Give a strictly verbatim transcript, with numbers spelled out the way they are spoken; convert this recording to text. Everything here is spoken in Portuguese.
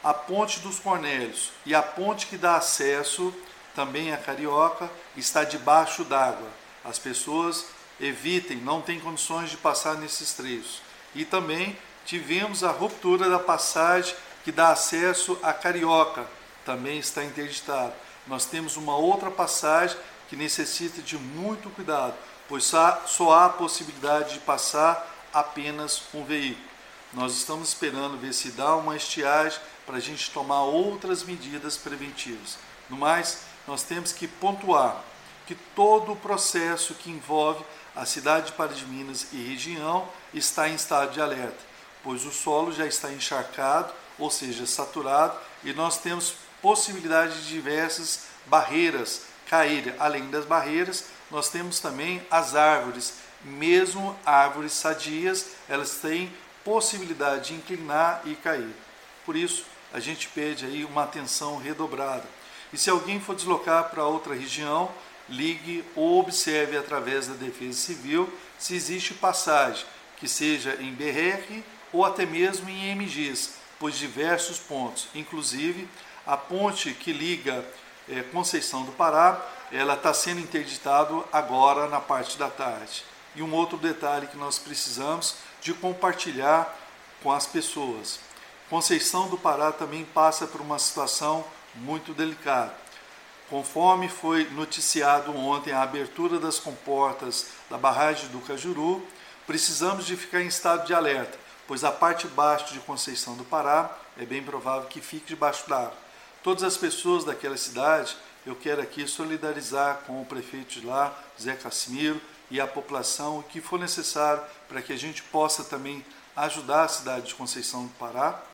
a Ponte dos Cornélios e a ponte que dá acesso também a Carioca está debaixo d'água. As pessoas evitem, não têm condições de passar nesses trechos. E também tivemos a ruptura da passagem que dá acesso a Carioca, também está interditado. Nós temos uma outra passagem que necessita de muito cuidado, pois só há a possibilidade de passar apenas um veículo. Nós estamos esperando ver se dá uma estiagem para a gente tomar outras medidas preventivas. No mais, nós temos que pontuar que todo o processo que envolve a cidade de Pará de Minas e região está em estado de alerta, pois o solo já está encharcado, ou seja, saturado, e nós temos possibilidade de diversas barreiras caírem. Além das barreiras, nós temos também as árvores. Mesmo árvores sadias, elas têm possibilidade de inclinar e cair. Por isso, a gente pede aí uma atenção redobrada. E se alguém for deslocar para outra região, ligue ou observe através da Defesa Civil se existe passagem, que seja em B R ou até mesmo em M Gs, pois diversos pontos, inclusive a ponte que liga é, Conceição do Pará, ela está sendo interditada agora na parte da tarde. E um outro detalhe que nós precisamos de compartilhar com as pessoas. Conceição do Pará também passa por uma situação muito delicada. Conforme foi noticiado ontem a abertura das comportas da barragem do Cajuru, precisamos de ficar em estado de alerta, pois a parte baixa de Conceição do Pará é bem provável que fique debaixo d'água. Todas as pessoas daquela cidade, eu quero aqui solidarizar com o prefeito de lá, Zé Cassimiro, e a população, o que for necessário para que a gente possa também ajudar a cidade de Conceição do Pará.